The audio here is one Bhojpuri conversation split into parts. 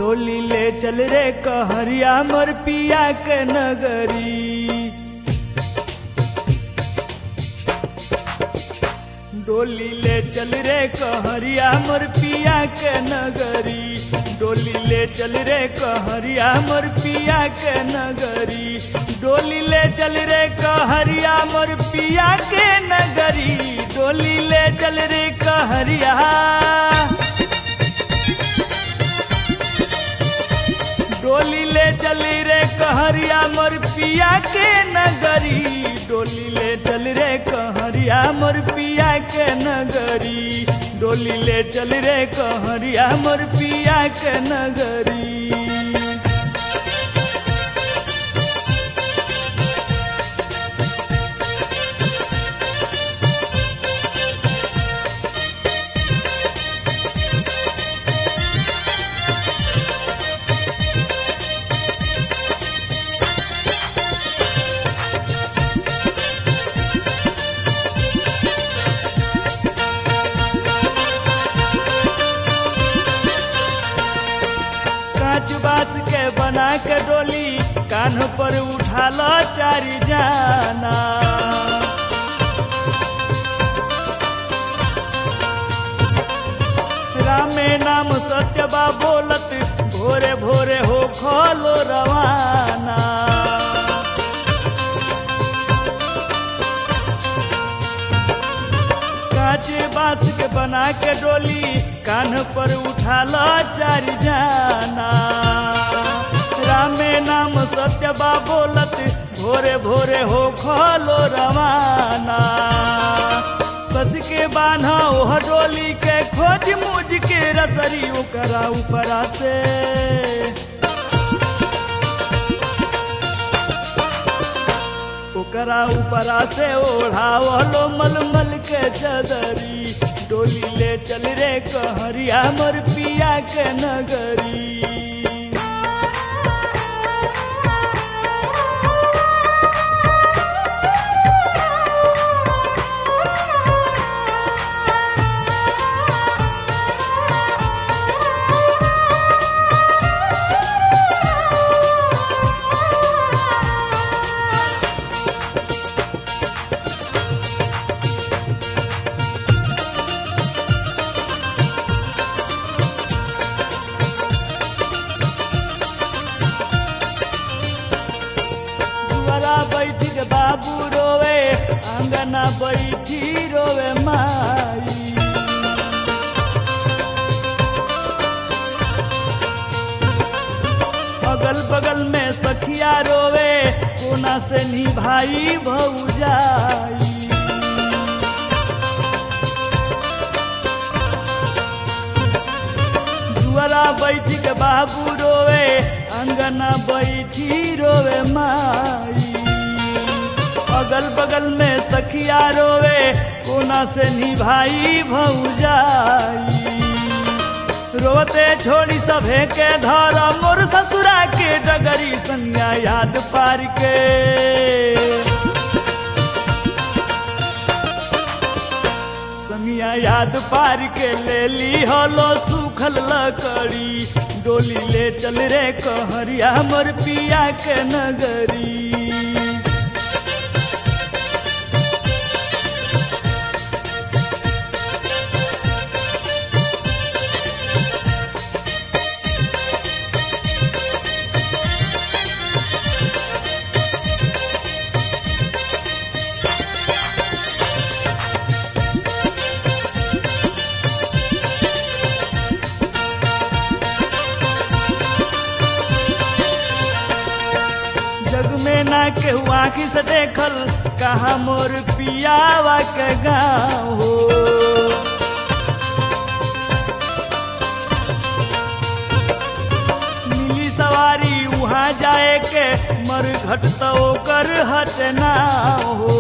डोली ले चल रे कहरिया मोर पिया के नगरी। डोली ले चल रे कहरिया मोर पिया के नगरी। डोली ले चल रे कहरिया मोर पिया के नगरी। डोली ले चल रे कहरिया मोर पिया के नगरी। डोली ले चल रे कहरिया। डोली ले चली रे कहरिया मोर पिया के नगरी। डोली ले चल रे कहरिया मोर पिया के नगरी। डोली ले चल रे कहरिया मोर पिया के नगरी। बास के बना के डोली कान पर उठा लो चारी जाना। रामे नाम सत्य बा बोलत भोरे भोरे हो खोलो रवाना। काचे बास के बना के डोली कान पर उठा लो चारी जाना। रामे नाम सत्य बा बोलत भोरे भोरे हो खोलो रवाना। कस के बान्हा ओह डोली के खोज मुझ के रसरी ओकरा ऊपरा से। ओकरा ऊपरा से ओढ़ावलो मलमल के चदरी। डोली ले चल रे कहरिया मोर पिया के नगरी। बैठी के बाबू रोवे आंगना बैठी रोवे माई। अगल बगल में सखिया रोवे कोना से निभाई भौजाई। दुआरा बैठी के बाबू रोवे अंगना बैठी रोवे माई। अगल बगल में सखिया रोवे कोना से निभाई भौजाई। रोते छोड़ी सभे के धारा मोर ससुरा के डगरी। सनिया याद पार के सनिया याद पार के ले ली होलो सूखल लकड़ी। डोली ले चल रे कहरिया मोर पिया के नगरी। जग में ना केहू आँखी से देखल कहाँ मोर पियावा के गाँव हो। मिली सवारी वहाँ जाए के मर घट तो कर हटना हो।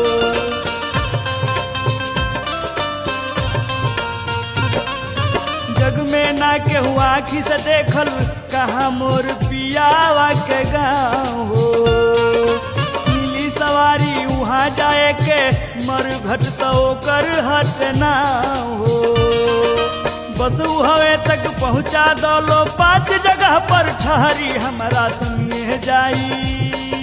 जग में ना केहू आँखी से देखल कहाँ मोर पियावा के गाँव हो। मिली सवारी वहाँ जाए के मर घट तो कर हटना हो। बस हवे तक पहुँचा दलो 5 जगह पर ठहरी हमारा संगे जाई।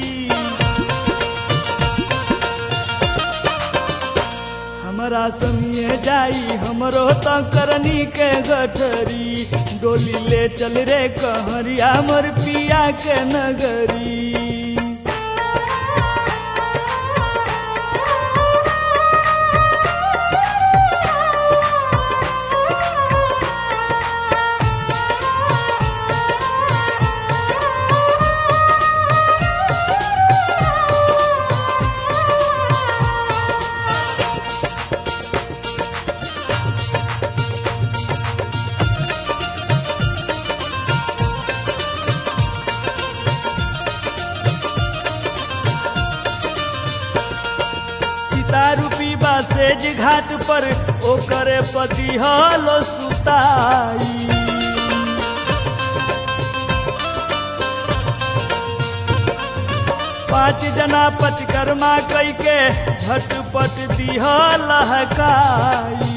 हमारा संगे जाई हमरो तो करनी के गठरी, डोली ले चल रे कहरिया मोर पिया के नगरी। रूपी बासेज घाट पर ओकरे पति हलो सुताई। 5 जना पचकर्मा कई के झटपट दिह लहकाई।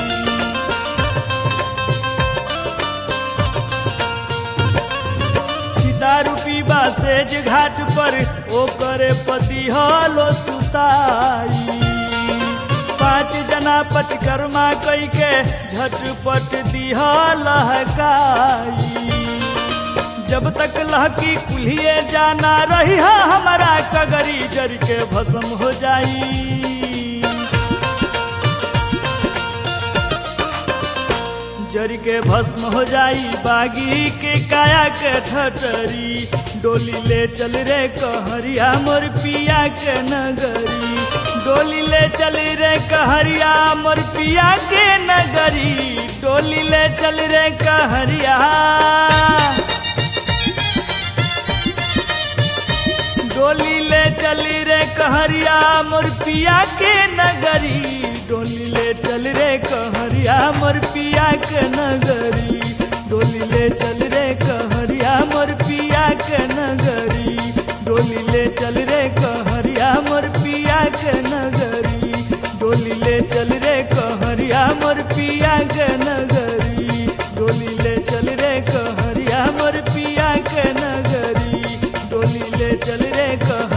रूपी बासेज घाट पर ओकरे पति हलो सुताई। 5 जना पचकर्मा कई के झटपट दिह लहकाई। जब तक लहकी कुल्हिए जाना रही हमारा कगरी जर के भस्म हो जाई। जर के भस्म हो जाई बागी के काया के ठटरी, डोली ले चल रे कहरिया मोर पिया के नगरी। डोली ले चल रे कहरिया मोर पिया के नगरी, डोली ले चल रे कहरिया। डोली ले चल रे कहरिया मोर पिया के नगरी, डोली ले चल रे कहरिया मोर पिया के नगरी। डोली ले चल रे कहरिया मोर पिया के नगरी, डोली ले चल रे कहरिया मोर पिया के नगरी। डोली ले चल रे कहरिया मोर पिया के नगरी, डोली ले चल रे कहरिया मोर पिया के नगरी। डोली ले चल रे कह